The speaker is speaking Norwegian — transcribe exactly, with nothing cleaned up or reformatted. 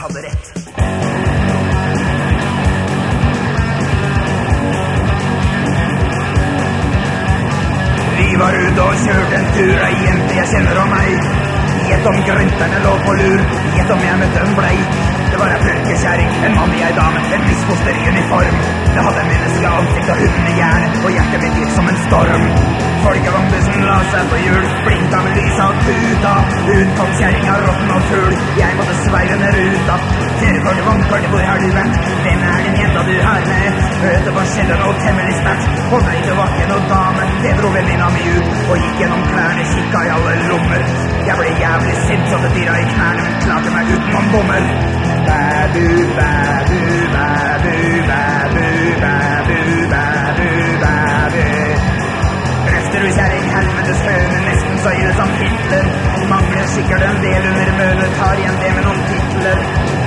hadde rett. Vi var ute og kjørte en tur, ei jente jeg kjenner om meg. Gjett om grønterne lå på lur, gjett om jeg møtte en bleik. Det var en pørkekjæring, en mann i ei dame, en misfoster i uniform. Det hadde menneske ansikt og hundene hjerne, og hjertet mitt gikk som en storm. Folkevognbussen la seg på hjul, blinka med lysa og tuta. Ut kom kjæringa, rotten og fugl, jeg måtte sveive ned ruta. Kjørekort, vognkort, hvor har du vært? Hvem er den jenta du har med? Hørte hva skjedde noe temmelig sterkt. Å nei, det var ikke noe dame. Det dro venninna mi ut, og gikk gjennom klærne, kikka i alle lommer. Jeg ble jævlig sint, så det dyra i knærne, men klarte meg uten noen bommer. Bæbu, bæbu, bæbu, bæbu, bæbu, bæbu, bæbu. Røfter du kjæring, helvetes høne, nesten så gjør det som Hitler. Mangler sikkert en del under mønet, tar igjen det med noen titler.